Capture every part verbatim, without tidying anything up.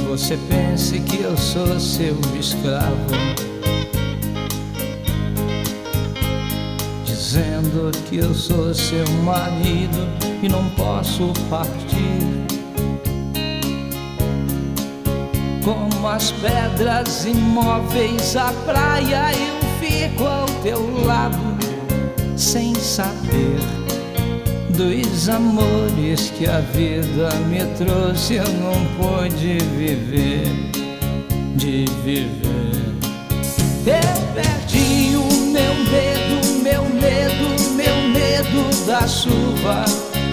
você pense que eu sou seu escravo, dizendo que eu sou seu marido e não posso partir. Como as pedras imóveis à praia, eu fico ao teu lado, sem saber dos amores que a vida me trouxe. Eu não pude viver, de viver. Eu perdi o meu medo, meu medo, meu medo da chuva,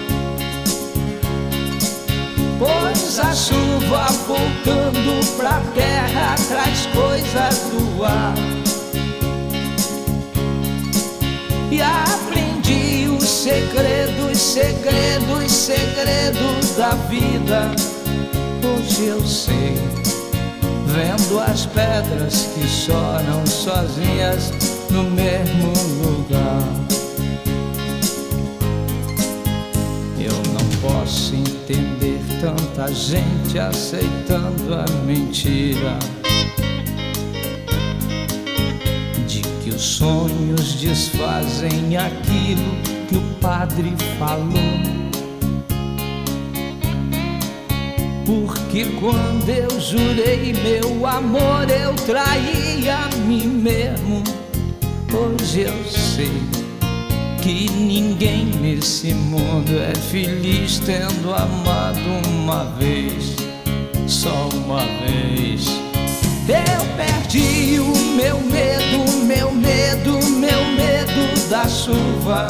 pois a chuva voltando pra terra traz coisas do ar. E aprendi os segredos, segredos, segredos da vida. Hoje eu sei, vendo as pedras que choram sozinhas no mesmo lugar. Eu não posso entender tanta gente aceitando a mentira de que os sonhos desfazem aquilo que o padre falou. Porque quando eu jurei meu amor, eu traí a mim mesmo. Hoje eu sei que ninguém nesse mundo é feliz tendo amado uma vez, só uma vez. Eu perdi o meu medo, meu medo, meu medo da chuva.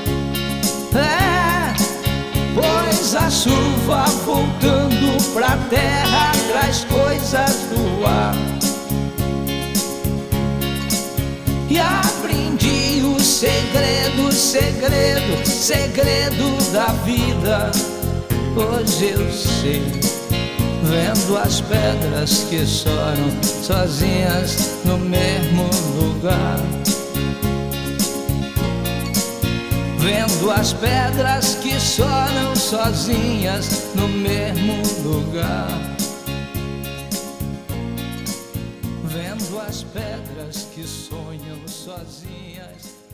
É, pois a chuva voltando pra terra traz coisas do ar. E aprendi o segredo, segredo, segredo da vida. Hoje eu sei, vendo as pedras que choram sozinhas no mesmo lugar. Vendo as pedras que choram sozinhas no mesmo lugar. Vendo as pedras que sonham sozinhas